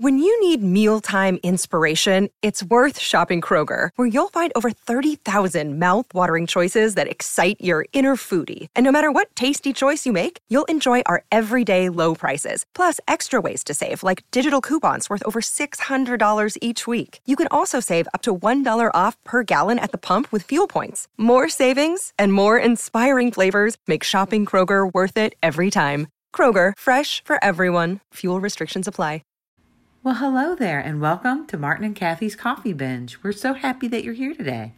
When you need mealtime inspiration, it's worth shopping Kroger, where you'll find over 30,000 mouth-watering choices that excite your inner foodie. And no matter what tasty choice you make, you'll enjoy our everyday low prices, plus extra ways to save, like digital coupons worth over $600 each week. You can also save up to $1 off per gallon at the pump with fuel points. More savings and more inspiring flavors make shopping Kroger worth it every time. Kroger, fresh for everyone. Fuel restrictions apply. Well, hello there, and welcome to Martin and Kathy's Coffee Binge. We're so happy that you're here today.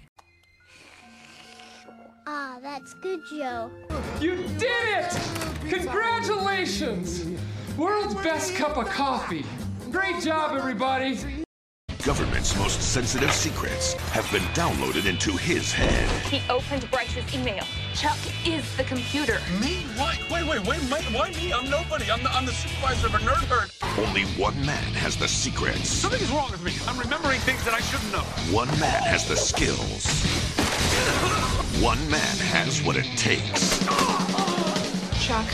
Ah, that's good, Joe. You did it! Congratulations! World's best cup of coffee. Great job, everybody. Government's most sensitive secrets have been downloaded into his head. He opened Bryce's email. Chuck is the computer. Me? Why? Wait, why me? I'm nobody. I'm the supervisor of a nerd herd. Only one man has the secrets. Something is wrong with me. I'm remembering things that I shouldn't know. One man has the skills. One man has what it takes. Chuck.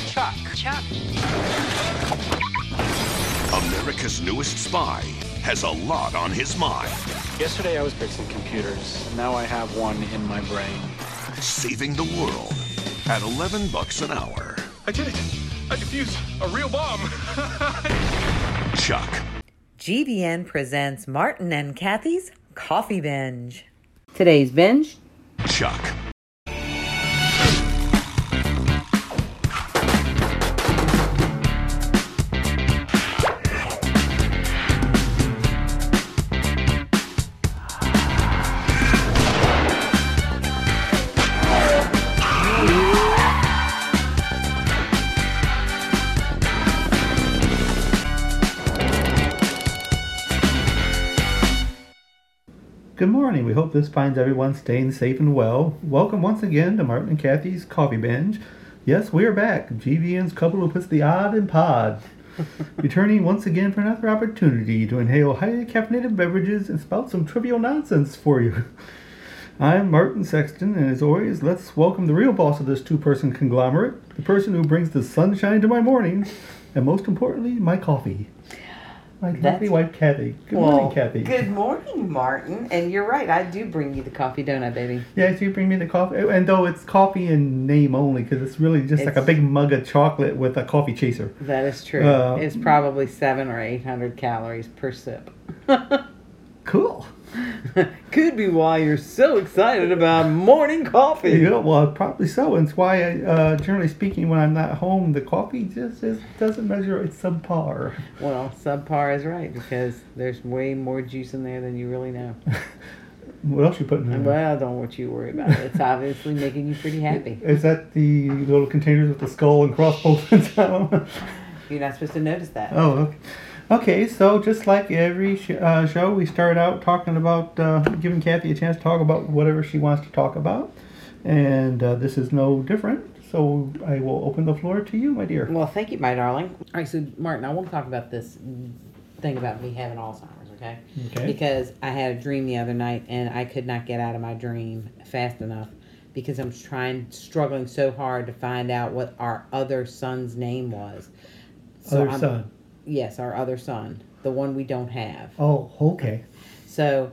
America's newest spy has a lot on his mind. Yesterday I was fixing computers. Now I have one in my brain. Saving the world at $11 an hour. I did it. I defused a real bomb. Chuck. GVN presents Martin and Kathy's Coffee Binge. Today's binge, Chuck. Good morning. We hope this finds everyone staying safe and well. Welcome once again to Martin and Kathy's Coffee Binge. Yes, we are back. GVN's couple who puts the odd in pod. Returning once again for another opportunity to inhale highly caffeinated beverages and spout some trivial nonsense for you. I'm Martin Sexton, and as always, let's welcome the real boss of this two-person conglomerate, the person who brings the sunshine to my morning, and most importantly, my coffee. My lovely wife, Kathy. Good morning, Kathy. Good morning, Martin. And you're right, I do bring you the coffee, don't I, baby? Yes, you bring me the coffee. And though it's coffee in name only, because it's really just like a big mug of chocolate with a coffee chaser. That is true. It's probably 700 or 800 calories per sip. Cool. Could be why you're so excited about morning coffee. Yeah, well, probably so. And it's why, generally speaking, when I'm not home, the coffee just doesn't measure. It's subpar. Well, subpar is right, because there's way more juice in there than you really know. What else you putting in there? Well, don't you worry about it. It's obviously making you pretty happy. Is that the little containers with the skull and crossbones inside them? You're not supposed to notice that. Oh, okay. Okay, so just like every show, we start out talking about giving Kathy a chance to talk about whatever she wants to talk about. And this is no different. So I will open the floor to you, my dear. Well, thank you, my darling. All right, so Martin, I want to talk about this thing about me having Alzheimer's, okay? Okay. Because I had a dream the other night, and I could not get out of my dream fast enough because I'm struggling so hard to find out what our other son's name was. Other son? Yes, our other son, the one we don't have. Oh, okay. So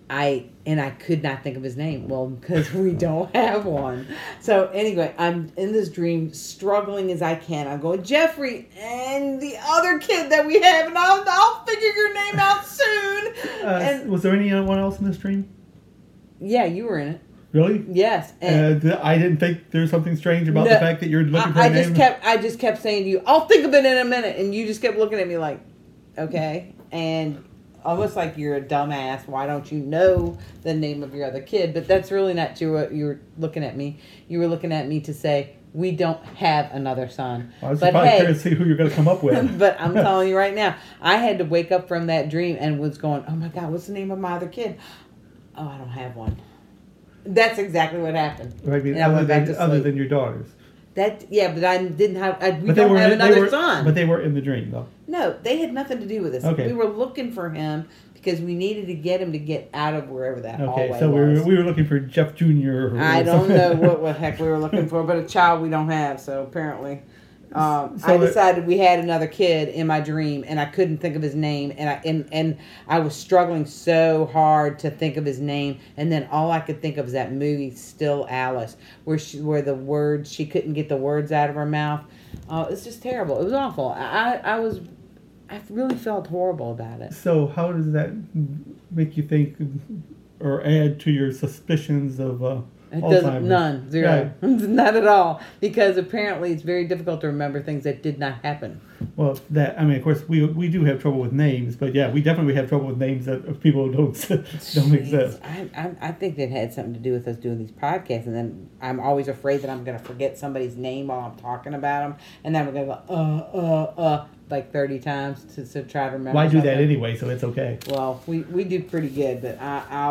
I could not think of his name. Well, because we don't have one. So anyway, I'm in this dream, struggling as I can. I'm going, Jeffrey, and the other kid that we have, and I'll figure your name out soon. And was there anyone else in this dream? Yeah, you were in it. Really? Yes. And I didn't think there was something strange about the fact that you're looking for a name. I just kept saying to you, I'll think of it in a minute. And you just kept looking at me like, okay. And almost like you're a dumbass. Why don't you know the name of your other kid? But that's really not true. You were looking at me. You were looking at me to say, we don't have another son. I was probably trying to see who you're going to come up with. But I'm telling you right now, I had to wake up from that dream and was going, oh my God, what's the name of my other kid? Oh, I don't have one. That's exactly what happened. I mean, other than your daughters. But I didn't have. We don't have another son. But they were in the dream, though. No, they had nothing to do with this. Okay. We were looking for him because we needed to get him to get out of wherever that hallway was. Okay, so we were looking for Jeff Jr. I don't know what the heck we were looking for, but a child we don't have. So apparently, I decided we had another kid in my dream, and I couldn't think of his name, and I was struggling so hard to think of his name, and then all I could think of was that movie Still Alice, where she couldn't get the words out of her mouth. It's just terrible. It was awful. I really felt horrible about it. So how does that make you think or add to your suspicions of It Alzheimer's? doesn't, none, zero, not at all. Because apparently it's very difficult to remember things that did not happen. Well, of course, we do have trouble with names, but yeah, we definitely have trouble with names that of people who don't exist. I think that had something to do with us doing these podcasts, and then I'm always afraid that I'm going to forget somebody's name while I'm talking about them, and then we're going to go like 30 times to try to remember. Why do something. that anyway? So it's okay. Well, we do pretty good, but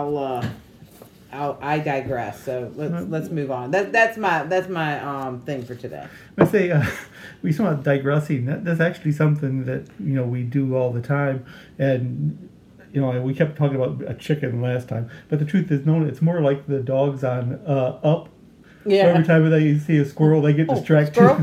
I digress. So let's move on. That's my thing for today. Let's say we talk about digressing. That's actually something that we do all the time, and we kept talking about a chicken last time, but the truth is, it's more like the dogs on Up. Yeah. Every time they see a squirrel, they get distracted.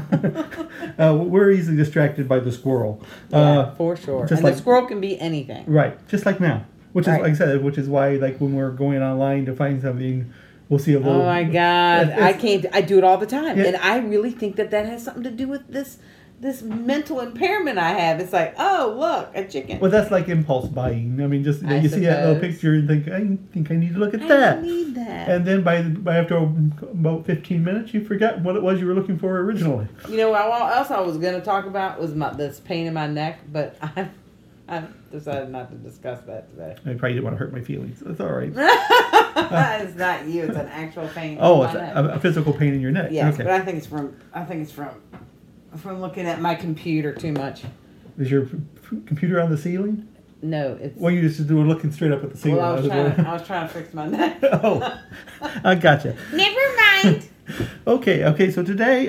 We're easily distracted by the squirrel. Yeah, for sure. And the squirrel can be anything. Right, just like now. Which is, like I said, which is why, like, when we're going online to find something, we'll see a little... Oh, my God. I do it all the time. Yeah. And I really think that has something to do with this mental impairment I have. It's like, oh, look, a chicken. Well, that's like impulse buying. I mean, just you see that little picture and think, I think I need to look at that. I need that. And then by after about 15 minutes, you forgot what it was you were looking for originally. You know, what else I was going to talk about was this pain in my neck, but I decided not to discuss that today. I probably didn't want to hurt my feelings. That's all right. It's not you. It's an actual pain. Oh, it's a physical pain in your neck. Yes, okay. But I think it's from looking at my computer too much. Is your computer on the ceiling? No, it's. Well, you just were looking straight up at the ceiling. Well, I was trying to fix my neck. Oh, I gotcha. Never mind. Okay. So today,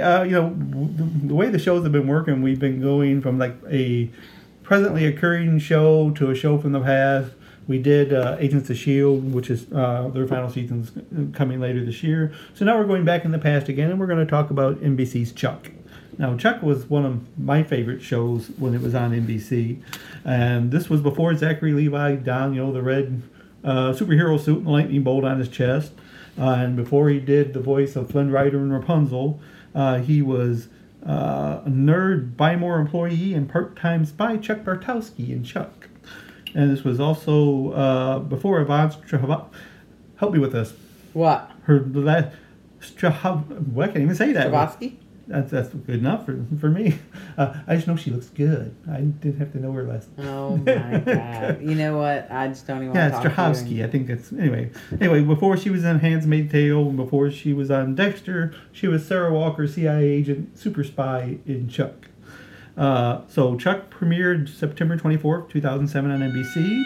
the way the shows have been working, we've been going from like a presently occurring show to a show from the past. We did Agents of S.H.I.E.L.D., which is their final season's coming later this year. So now we're going back in the past again, and we're going to talk about NBC's Chuck. Now, Chuck was one of my favorite shows when it was on NBC. And this was before Zachary Levi donned, the red superhero suit and the lightning bolt on his chest. And before he did the voice of Flynn Rider and Rapunzel, he was a nerd Buy-More employee and part-time spy Chuck Bartowski in Chuck. And this was also before Yvonne Strahovski. Help me with this. What? Her last I can't even say that. Strahovski? That's good enough for me. I just know she looks good. I didn't have to know her last. Oh my God! You know what? I just don't even. Yeah, it's Strahovski. I think that's anyway. Anyway, before she was on *Handmaid's Tale*, and before she was on *Dexter*, she was Sarah Walker, CIA agent, super spy in Chuck. So Chuck premiered September 24th, 2007 on NBC.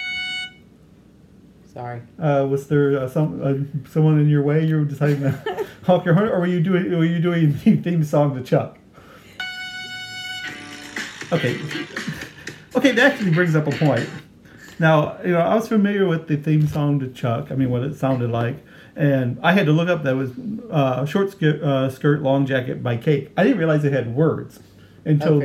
Sorry. Was there someone in your way? You were deciding to honk your horn, or were you doing the theme song to Chuck? Okay, that actually brings up a point. Now, I was familiar with the theme song to Chuck. I mean, what it sounded like, and I had to look up that was "Short Skirt, Long Jacket" by Cake. I didn't realize it had words until you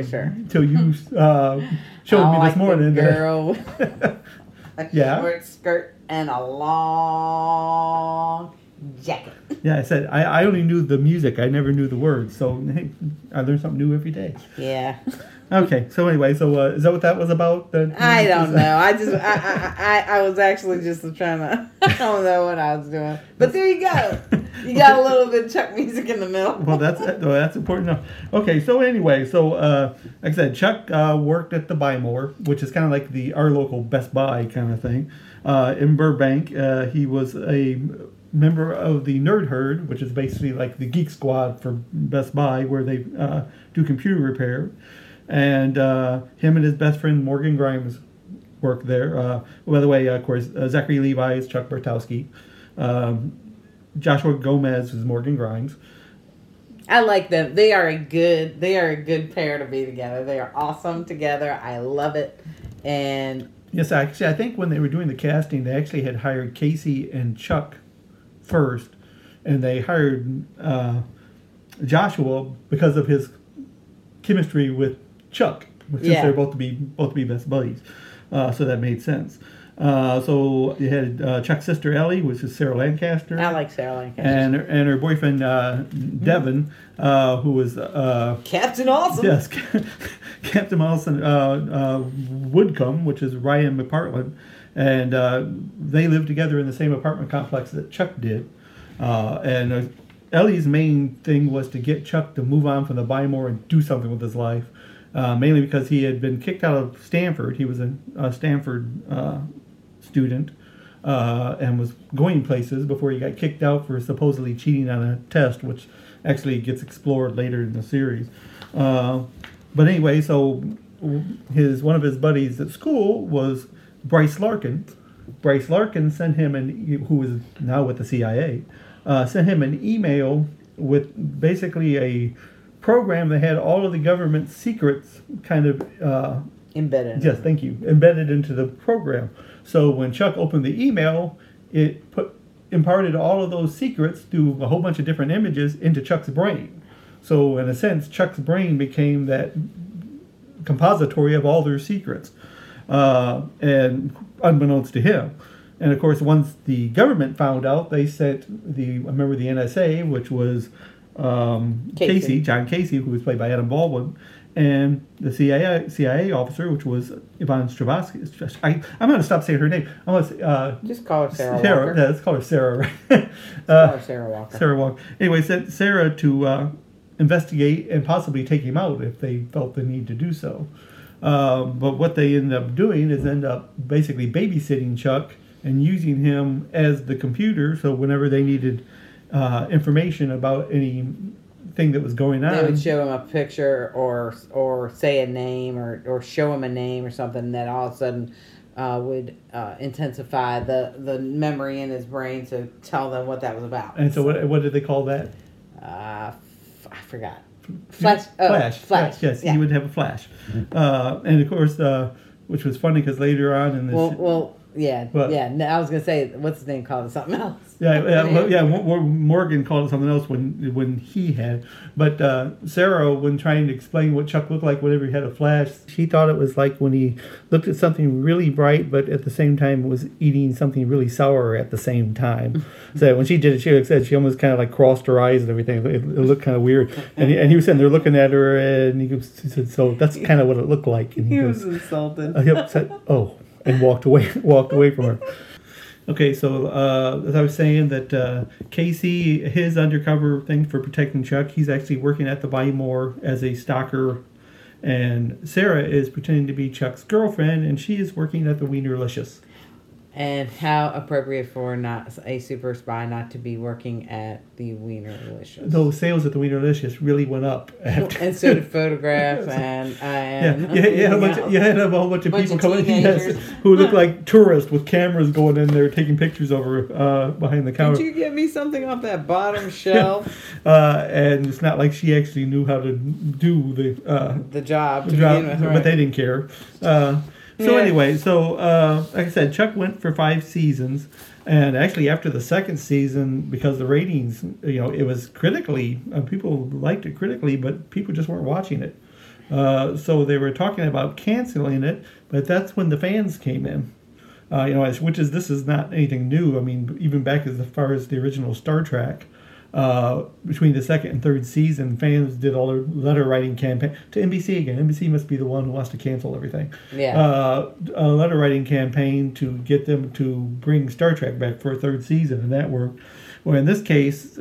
showed me this morning. Girl. Yeah. Short skirt and a long jacket. Yeah, I said I only knew the music. I never knew the words. So hey, I learn something new every day. Yeah. Okay. So anyway, is that what that was about? I don't know. I was actually just trying to. I don't know what I was doing. But there you go. You got a little bit of Chuck music in the middle. Well, that's important enough. Okay. So anyway, like I said, Chuck worked at the Buy-More, which is kind of like our local Best Buy kind of thing. In Burbank, he was a member of the Nerd Herd, which is basically like the Geek Squad for Best Buy, where they do computer repair. And him and his best friend Morgan Grimes work there. By the way, of course, Zachary Levi is Chuck Bartowski. Joshua Gomez is Morgan Grimes. I like them. They are a good pair to be together. They are awesome together. I love it. And yes, actually, I think when they were doing the casting, they actually had hired Casey and Chuck first, and they hired Joshua because of his chemistry with Chuck, since Yeah. they're both to be best buddies. So that made sense. So you had Chuck's sister Ellie, which is Sarah Lancaster. I like Sarah Lancaster. And her boyfriend Devin, who was Captain Awesome. yes, Captain Awesome Woodcomb, which is Ryan McPartland, and they lived together in the same apartment complex that Chuck did. And Ellie's main thing was to get Chuck to move on from the Buy More and do something with his life, mainly because he had been kicked out of Stanford. He was a Stanford student and was going places before he got kicked out for supposedly cheating on a test, which actually gets explored later in the series. But anyway, so one of his buddies at school was Bryce Larkin. Bryce Larkin sent him, who is now with the CIA, sent him an email with basically a program that had all of the government secrets kind of embedded. Yes, thank you. Embedded into the program. So when Chuck opened the email, it imparted all of those secrets through a whole bunch of different images into Chuck's brain. So in a sense, Chuck's brain became that compository of all their secrets, and unbeknownst to him. And of course, once the government found out, they sent a member of the NSA, which was John Casey, who was played by Adam Baldwin, and the CIA officer, which was Yvonne Strahovski. I'm going to stop saying her name. Just call her Sarah Walker. Yeah, let's call her Sarah. Right? Call her Sarah Walker. Sarah Walker. Anyway, sent Sarah to investigate and possibly take him out if they felt the need to do so. But what they ended up doing is basically babysitting Chuck and using him as the computer. So whenever they needed information about anything that was going on, they would show him a picture or say a name or show him a name or something that all of a sudden would intensify the memory in his brain to tell them what that was about. And so what did they call that? I forgot. Flash. Flash. Yes, yeah. he would have a flash. And of course, which was funny because later on in this... Yeah. I was gonna say, what's his name called it something else. Morgan called it something else when he had. But Sarah, when trying to explain what Chuck looked like whenever he had a flash, she thought it was like when he looked at something really bright, but at the same time was eating something really sour at the same time. So when she did it, she said she almost kind of like crossed her eyes and everything. It looked kind of weird. And he was sitting there looking at her, and he said, "So that's kind of what it looked like." And he was insulted. He said, "Oh." And walked away from her. Okay, so as I was saying, that Casey, his undercover thing for protecting Chuck, he's actually working at the Buy More as a stalker, and Sarah is pretending to be Chuck's girlfriend, and she is working at the Wienerlicious. And how appropriate for not a super spy not to be working at the Wienerlicious. Those sales at the Wienerlicious really went up. And so did photographs and you had a whole bunch of people coming in who looked like tourists with cameras going in there taking pictures over behind the counter. Could you get me something off that bottom shelf? And it's not like she actually knew how to do the job to begin with, right? But they didn't care. Anyway, like I said, Chuck went for 5 seasons, and actually after the second season, because the ratings, it was critically, people liked it critically, but people just weren't watching it. So they were talking about canceling it, but that's when the fans came in. This is not anything new. I mean, even back as far as the original Star Trek. Between the second and third season, fans did all their letter writing campaign to NBC again. NBC must be the one who wants to cancel everything. Yeah. A letter writing campaign to get them to bring Star Trek back for a third season, and that worked. Well, in this case,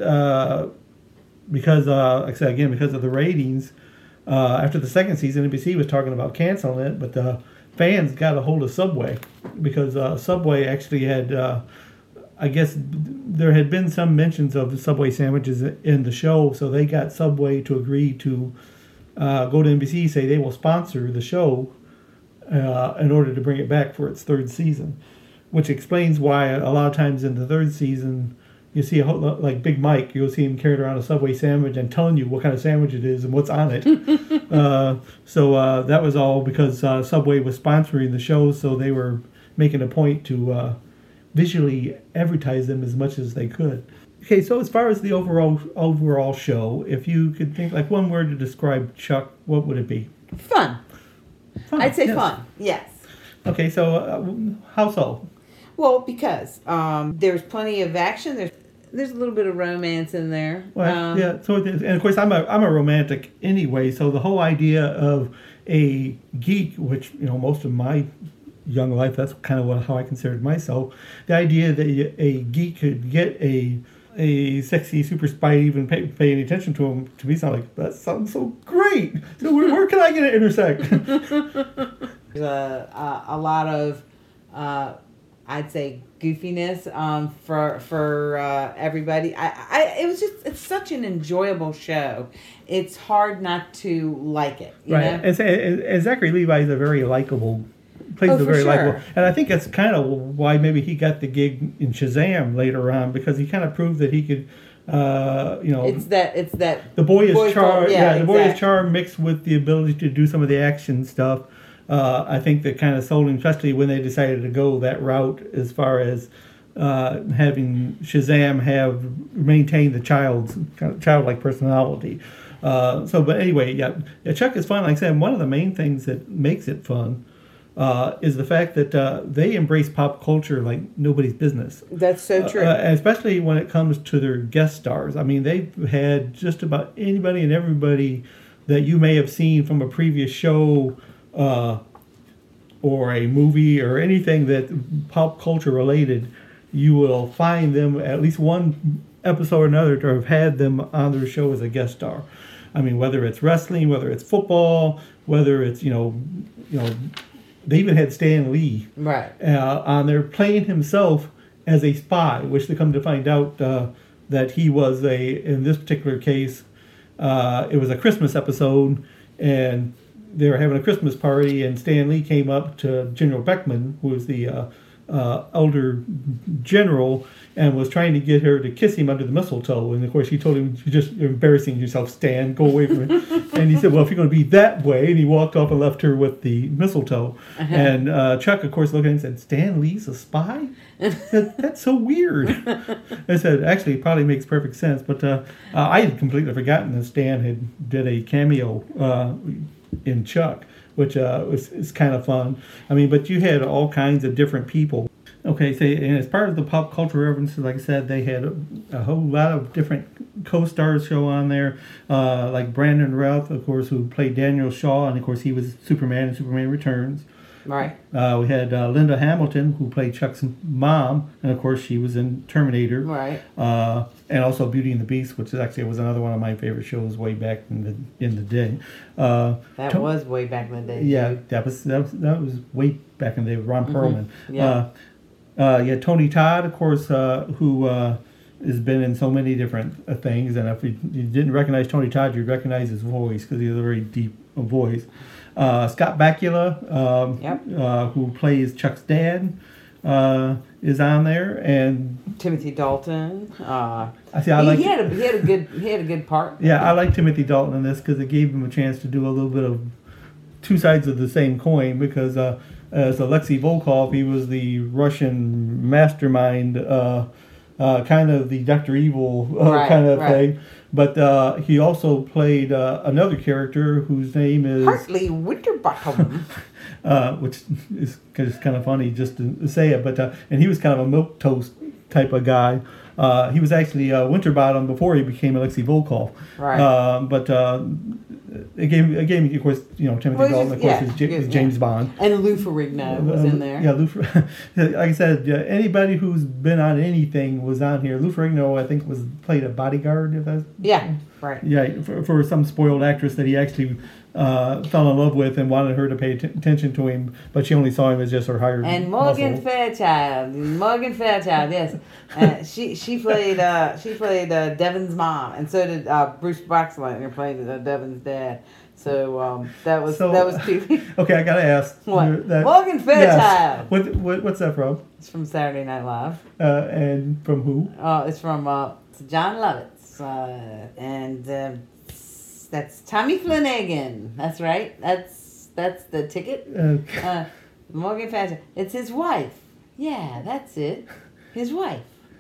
because like I said again, because of the ratings, after the second season, NBC was talking about canceling it, but the fans got a hold of Subway because Subway actually had. I guess there had been some mentions of the Subway sandwiches in the show, so they got Subway to agree to go to NBC, say they will sponsor the show in order to bring it back for its third season, which explains why a lot of times in the third season you see like Big Mike, you'll see him carrying around a Subway sandwich and telling you what kind of sandwich it is and what's on it. So that was all because Subway was sponsoring the show, so they were making a point to visually advertise them as much as they could. Okay, so as far as the overall show, if you could think like one word to describe Chuck, what would it be? Fun. I'd say yes. fun. Yes. Okay, so how so? Well, because there's plenty of action. There's a little bit of romance in there. Well, yeah. So, and of course, I'm a romantic anyway. So the whole idea of a geek, which most of my young life, that's kind of how I considered myself. The idea that a geek could get a sexy super spy even pay any attention to him, to me sounds like that sounds so great. So where can I get it intersect? There's a lot of I'd say goofiness for everybody. It's such an enjoyable show. It's hard not to like it. You know? And Zachary Levi is a very likable. Plays a very likable, and I think that's kind of why maybe he got the gig in Shazam later on, because he kind of proved that he could, It's that the boyish charm, the boyish charm mixed with the ability to do some of the action stuff. I think that kind of sold him, especially when they decided to go that route as far as having Shazam maintain the childlike personality. But anyway, Chuck is fun. Like I said, one of the main things that makes it fun is the fact that they embrace pop culture like nobody's business. That's so true. Especially when it comes to their guest stars. I mean, they've had just about anybody and everybody that you may have seen from a previous show or a movie or anything that pop culture related. You will find them at least one episode or another to have had them on their show as a guest star. I mean, whether it's wrestling, whether it's football, whether it's they even had Stan Lee on there playing himself as a spy, which they come to find out that he was in this particular case, it was a Christmas episode, and they were having a Christmas party, and Stan Lee came up to General Beckman, who was the elder general, and was trying to get her to kiss him under the mistletoe. And of course, she told him, "You're just embarrassing yourself, Stan. Go away from it." And he said, "Well, if you're going to be that way," and he walked off and left her with the mistletoe. And Chuck, of course, looked at him and said, "Stan Lee's a spy? That's so weird." I said, "Actually, it probably makes perfect sense." But I had completely forgotten that Stan did a cameo in Chuck, which is kind of fun. I mean, but you had all kinds of different people. Okay, so and as part of the pop culture references, like I said, they had a whole lot of different co-stars show on there, like Brandon Routh, of course, who played Daniel Shaw, and of course he was Superman in Superman Returns. Right. We had Linda Hamilton, who played Chuck's mom, and of course she was in Terminator. Right. And also Beauty and the Beast, which was another one of my favorite shows way back in the day. That was way back in the day. Yeah, that was way back in the day with Ron Perlman. Yeah. Tony Todd, of course, who has been in so many different things, and if you didn't recognize Tony Todd, you'd recognize his voice because he has a very deep voice. Scott Bakula, who plays Chuck's dad, is on there, and Timothy Dalton. He had a good part. Yeah, I like Timothy Dalton in this because it gave him a chance to do a little bit of two sides of the same coin, because as Alexei Volkov, he was the Russian mastermind, kind of the Dr. Evil thing. But he also played another character whose name is Hartley Winterbottom. Which is kind of funny just to say it. But and he was kind of a milquetoast type of guy. He was actually Winterbottom before he became Alexei Volkov. Right. But it gave me, of course, Timothy Dalton, of course, is James Bond. And Lou Ferrigno was in there. Yeah, like I said, anybody who's been on anything was on here. Lou Ferrigno, I think, played a bodyguard. Right. Yeah, for some spoiled actress that he actually fell in love with and wanted her to pay attention to him, but she only saw him as just her hired And Morgan muscle. Fairchild, yes. She played Devin's mom, and so did Bruce Boxleitner played Devin's dad. So that was cute. Okay, I gotta ask. What? Morgan Fairchild. Yes. What's that from? It's from Saturday Night Live. And from who? It's from John Lovitz, and that's Tommy Flanagan. That's right. That's the ticket. Morgan Fairchild. It's his wife. Yeah, that's it. His wife.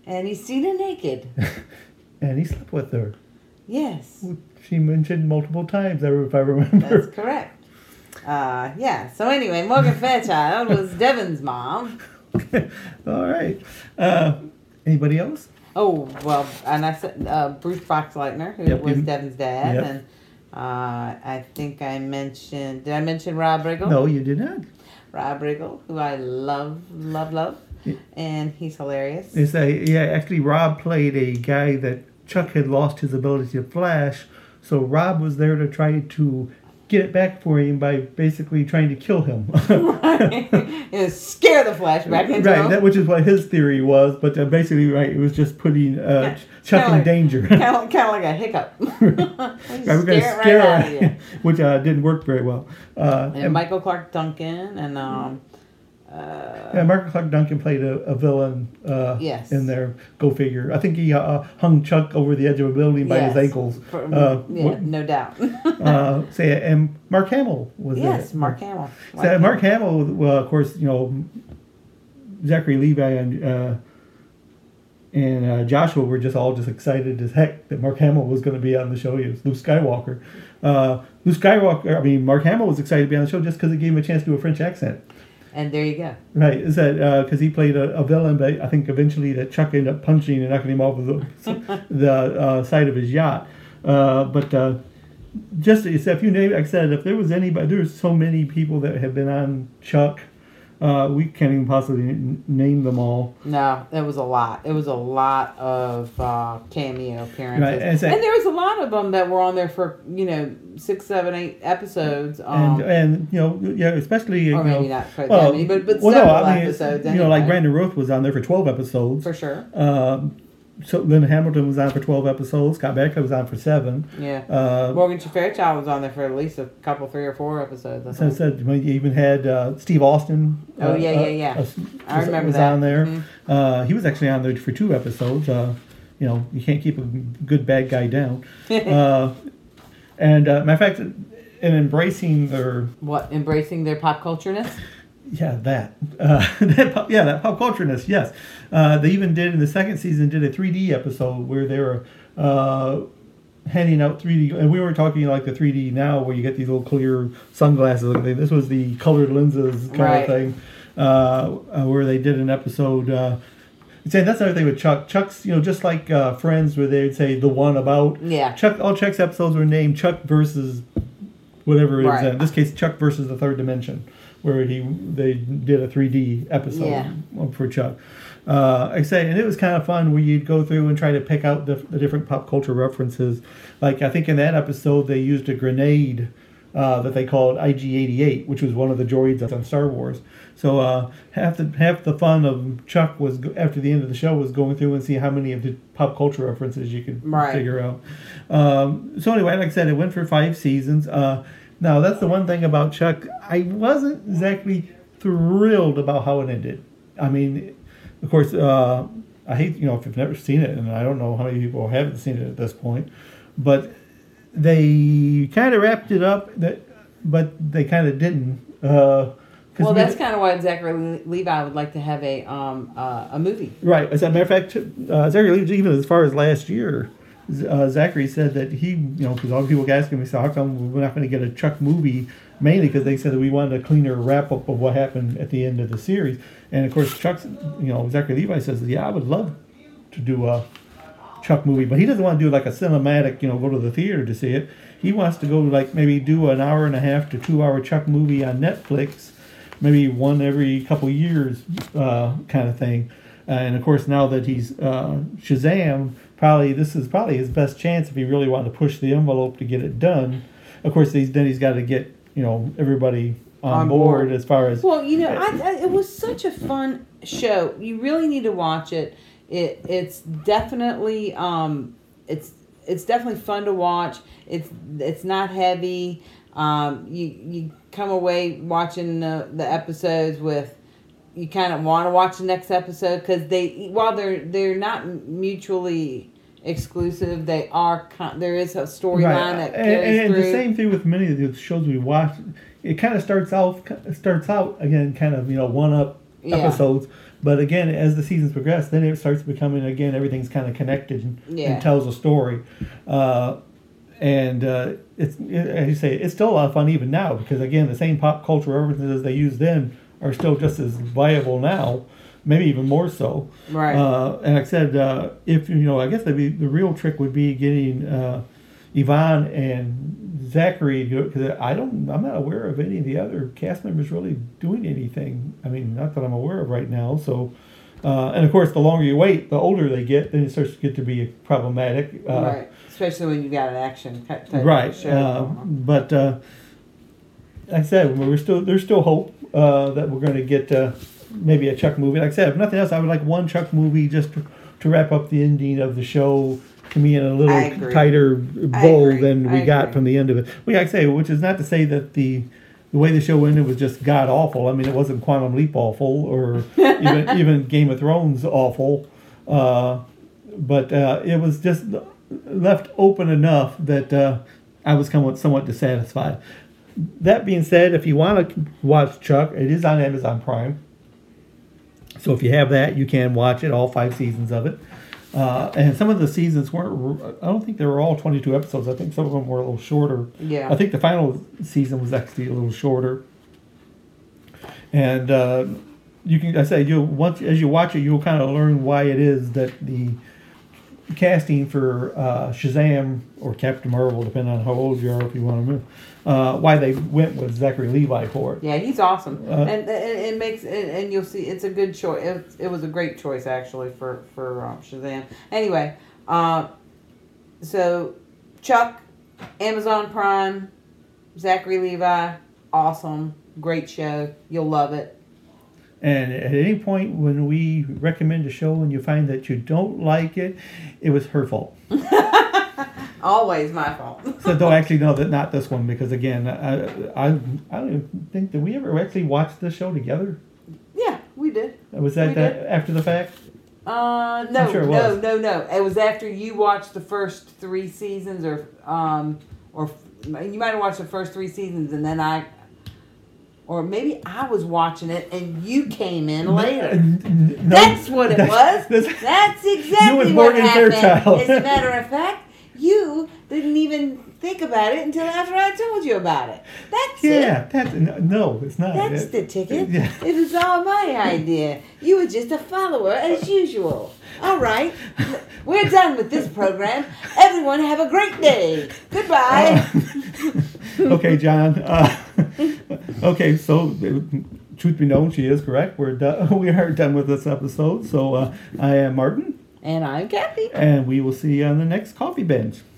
And he's seen her naked. And he slept with her. Yes. She mentioned multiple times, if I remember. That's correct. Yeah. So anyway, Morgan Fairchild was Devon's mom. All right. Anybody else? Oh, well, and I said Bruce Boxleitner, who Yep, was you- Devon's dad. yep. And I think I mentioned, did I mention Rob Riggle? No, you did not. Rob Riggle, who I love. And he's hilarious. Actually, Rob played a guy that Chuck had lost his ability to flash, so Rob was there to try to get it back for him by basically trying to kill him. It was scare the Flash back into him. Right, which is what his theory was, but basically, right, it was just putting Chuck in danger. Kind of like a hiccup. Right, we're going to scare right out of you. which didn't work very well. And Michael Clark Duncan and Michael Clark Duncan played a villain Yes. in there. Go figure. I think he hung Chuck over the edge of a building by his ankles. No doubt. And Mark Hamill was in it. Yes, Mark Hamill. So Mark Hamill, well, of course, Zachary Levi and Joshua were just excited as heck that Mark Hamill was going to be on the show. He was Luke Skywalker. Mark Hamill was excited to be on the show just because it gave him a chance to do a French accent. And there you go. Right, is that because he played a villain, but I think eventually that Chuck ended up punching and knocking him off of the side of his yacht. Just if you name, like I said, if there was anybody, there's so many people that have been on Chuck. We can't even possibly name them all. No, it was a lot. It was a lot of cameo appearances. Right, and there was a lot of them that were on there for, 6, 7, 8 episodes. Especially, or maybe not quite that many, but several episodes anyway. Like Brandon Roth was on there for 12 episodes. For sure. So Linda Hamilton was on for 12 episodes. Scott Bakula was on for 7. Yeah. Morgan Fairchild was on there for at least a couple, 3 or 4 episodes. I think. So you even had Steve Austin. I remember was that. on there. Mm-hmm. He was actually on there for 2 episodes. You can't keep a good bad guy down. Matter of fact, in embracing their pop culture-ness? Yeah, that pop culture-ness, yes. They even did, in the second season, did a 3D episode where they were handing out 3D, and we were talking like the 3D now where you get these little clear sunglasses. This was the colored lenses kind of thing, where they did an episode. Saying that's another thing with Chuck. Chuck's, just like Friends, where they'd say the one about. Yeah. All Chuck's episodes were named Chuck versus whatever it is. In this case, Chuck versus the Third Dimension, where they did a 3D episode for Chuck. I say, and it was kind of fun where you'd go through and try to pick out the different pop culture references. Like I think in that episode they used a grenade that they called IG-88, which was one of the droids on Star Wars. So half the fun of Chuck was after the end of the show was going through and see how many of the pop culture references you could figure out. So anyway, like I said, it went for 5 seasons. Now that's the one thing about Chuck. I wasn't exactly thrilled about how it ended. I mean, of course, I hate if you've never seen it, and I don't know how many people haven't seen it at this point, but they kind of wrapped it up. But they kind of didn't. Well, that's kind of why Zachary Levi would like to have a movie. Right. As a matter of fact, Zachary Levi, even as far as last year, Zachary said that he, because all the people asking me, so how come we're not going to get a Chuck movie? Mainly because they said that we wanted a cleaner wrap up of what happened at the end of the series. And of course, Chuck's, Zachary Levi says, I would love to do a Chuck movie, but he doesn't want to do like a cinematic, go to the theater to see it. He wants to go maybe do an 1.5 to 2 hour Chuck movie on Netflix, maybe one every couple years kind of thing. And of course, now that he's Shazam, this is probably his best chance if he really wanted to push the envelope to get it done. Of course, then he's got to get everybody on board as far as. Well, it was such a fun show. You really need to watch it. It's definitely it's definitely fun to watch. It's not heavy. You come away watching the episodes with. You kind of want to watch the next episode because while they're not mutually exclusive, there is a storyline that carries and through. The same thing with many of the shows we watch. It kind of starts out again, kind of one up episodes. But again, as the seasons progress, then it starts becoming, again, everything's kind of connected and tells a story. It's as you say, it's still a lot of fun even now because, again, the same pop culture references they used then are still just as viable now, maybe even more so. Right. And like I said, if I guess the real trick would be getting Yvonne and Zachary, because I'm not aware of any of the other cast members really doing anything. I mean, not that I'm aware of right now. So, and of course, the longer you wait, the older they get, then it starts to get to be problematic. Right. Especially when you got an action type right. show. But like I said, there's still hope that we're going to get maybe a Chuck movie. Like I said, if nothing else, I would like one Chuck movie just to wrap up the ending of the show. To me, in a little tighter bow than we got from the end of it. Well, like I say, which is not to say that the way the show ended was just god awful. I mean, it wasn't Quantum Leap awful or even Game of Thrones awful, but it was just left open enough that I was somewhat dissatisfied. That being said, if you want to watch Chuck, it is on Amazon Prime. So if you have that, you can watch it, all 5 seasons of it. And some of the seasons weren't, I don't think they were all 22 episodes. I think some of them were a little shorter. Yeah. I think the final season was actually a little shorter. And you can, as you watch it, you'll kind of learn why it is that the casting for Shazam or Captain Marvel, depending on how old you are, if you want to move, why they went with Zachary Levi for it. Yeah, he's awesome, and it makes and you'll see it's a good choice. It was a great choice actually for Shazam. Anyway, so Chuck, Amazon Prime, Zachary Levi, awesome, great show. You'll love it. And at any point when we recommend a show and you find that you don't like it, it was her fault. Always my fault. So though actually no, that not this one, because again, I don't even think that we ever actually watched the show together. Yeah, we did. Was that after the fact? No, sure no. It was after you watched the first 3 seasons, or you might have watched the first 3 seasons, and then or maybe I was watching it and you came in later. No, that's what it was. That's exactly what happened. As a matter of fact, you didn't even think about it until after I told you about it. That's it. Yeah, no, it's not. That's the ticket. Yeah. It was all my idea. You were just a follower as usual. All right. We're done with this program. Everyone have a great day. Goodbye. Okay, John. Okay, so truth be known, she is correct. We are done with this episode. So I am Martin. And I'm Kathy. And we will see you on the next Coffee Binge.